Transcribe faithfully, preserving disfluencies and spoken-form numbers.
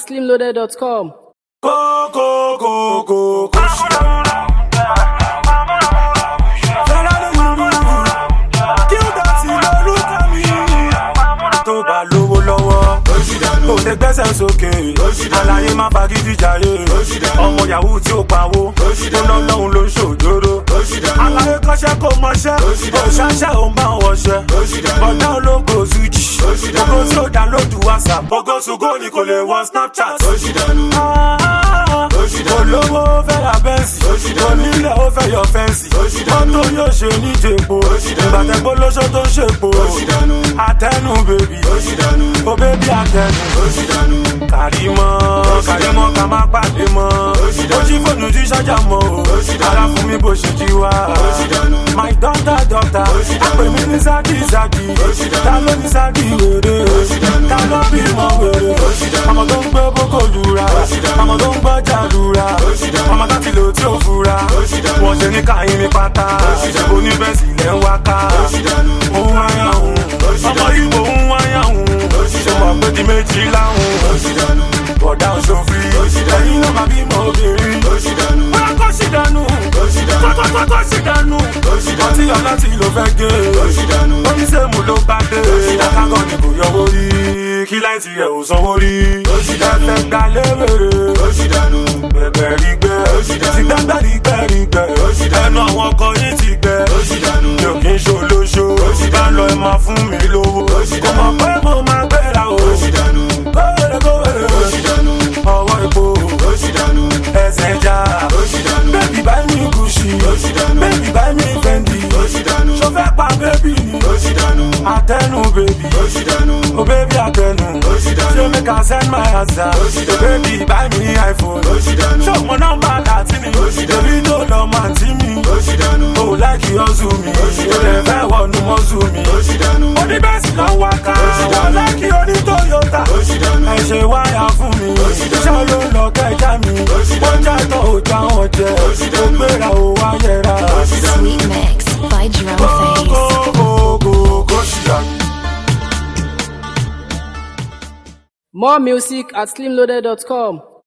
slim loaded dot com. Go, go, go, go, go. Tó bá lówó lọ́wọ́, kò lè gbẹ́sẹ̀ sókè. Àlàyé má fagídí jayé. Ọmọ yahoo tí ó pawó, ó lọ́lọ́hun ló ń ṣòjóró. Àlàyé kọ́ṣẹ́ kò mọṣẹ́, kò ṣáṣẹ́ ò máa ń wọṣẹ́. Bọ̀dá ológo Suji, ògo tí ó dánlódù WhatsApp. Ògo ṣùgbọ́n ni kò lè wọ Snapchat. Olówó fẹ́ ra bẹ́ǹsì, onílẹ̀ ó fẹ́ yọ fẹ́ǹsì. Mọ́tò yóò ṣe ní jèpo, ìgbàtẹ́gbó lóṣó tó ń ṣèpo. Àtẹnu bèbí, ó bébí àtẹnu. Kàrímọ́, Kàrímọ́ ká má pàdé mọ́. Ó jí fóònù tí ṣájà mọ́ o, ara fún mi bó ṣe jí wá. My daughter daughter, àpè mi ní Sáàdì Sáàdì. Ta ló ní Sáàdì wèrè? Ta ló bímọ wèrè? Ọmọ tó ń gbé bókò lura, ọmọ tó ń gbọ́ jàdúrà. Ọmọ láti lò tí ó fura, wọ́n ṣe ní káyín ní pátá. Oníbẹ̀sì lẹ́ ń wáká, òun wáyà òun. Ọmọ Ìgbò ń wáyà òun, ṣe mọ̀ pé di méjì láhùn. Bọ̀dá òṣòfin, ẹ̀yin náà máa bímọ obìnrin. Bọ́lá kọ́ sí dànù, kọ́kọ́kọ́ sí dànù. Ọtí ọ̀la tí ló fẹ́ gé, oníṣèmù ló bá dé. Akágọ́ ni kò yọwó rí, kí láìsí ẹ̀ ò sanwó rí. Ẹ̀fẹ̀ gbà léwèrè, bẹ̀bẹ̀ rí gbẹ́, ti gbẹ́gbẹ́ rí gbẹ́ rí gbẹ́. Ẹnu àwọn ọkọ yìí ti gbẹ, mi ò kí ń ṣolóṣó. Bá lọ ẹ máa fún mi lówó, kò mọ̀ pé mo máa gbéra o. Kówèrè kówèrè, ọwọ́ epo, ẹsẹ̀ já. Baby buy me Gucci, baby buy me Fendi. Ṣo fẹ́ pa baby ni? Àtẹnu baby, oh baby àtẹnu. Ṣé make I send my answer? Oh baby buy me iPhone. Ṣé mo nọ́mbà láti ni? Baby tó lọ máa tí mi. Oh like you hustle mi, ó lè fẹ́ wọnú mọ́sù mi. Oníbẹ̀sì lọ wá ká, wọ́n like oní Toyota. Ẹ ṣe wáyà fún mi, iṣẹ́ ló lọ kẹjá mi. Wọ́n já tán ò já wọn jẹ, ó gbéra ò wáyẹ̀ra. Sweet Mix by Drum Face. Go, go, go, go, go. More music at slim loaded dot com.